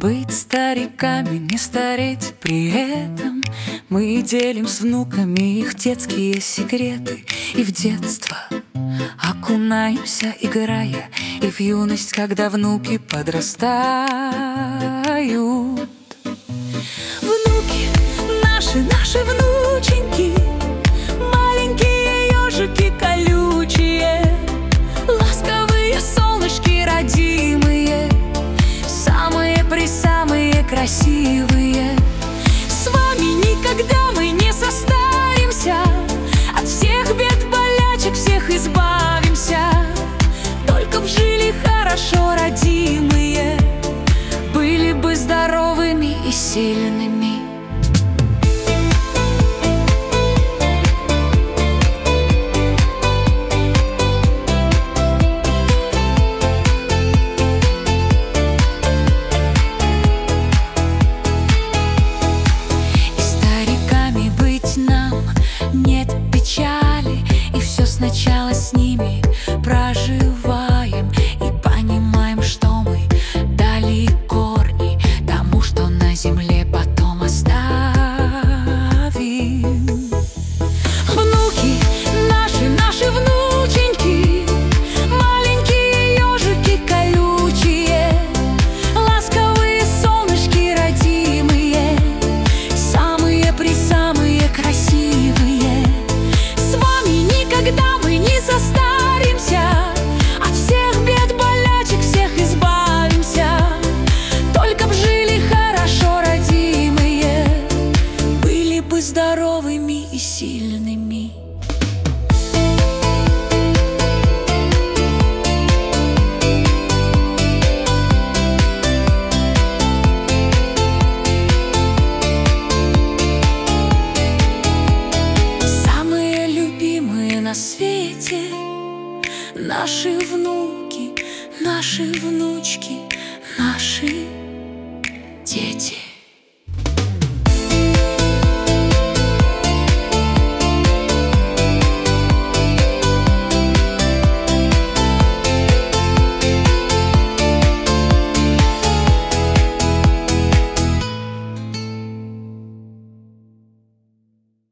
Быть стариками, не стареть при этом. Мы делим с внуками их детские секреты. И в детство окунаемся, играя, и в юность, когда внуки подрастают. Внуки наши внученьки, маленькие ежики колючие, ласковые солнышки родимые, самые-пресамые красивые. С вами никогда мы не состаримся, от всех бед, болячек всех избавимся. Только б жили хорошо родимые, были бы здоровыми и сильными. Сначала с ними проживаем и понимаем, что мы дали корни тому, что на земле потом оставим. Внуки наши внученьки, маленькие ежики колючие, ласковые солнышки родимые, самые-пресамые красивые. С вами никогда мы не состаримся, от всех бед, болячек всех избавимся. Только б жили хорошо родимые, были бы здоровыми и сильными. На свете наши внуки, наши внучки, наши дети.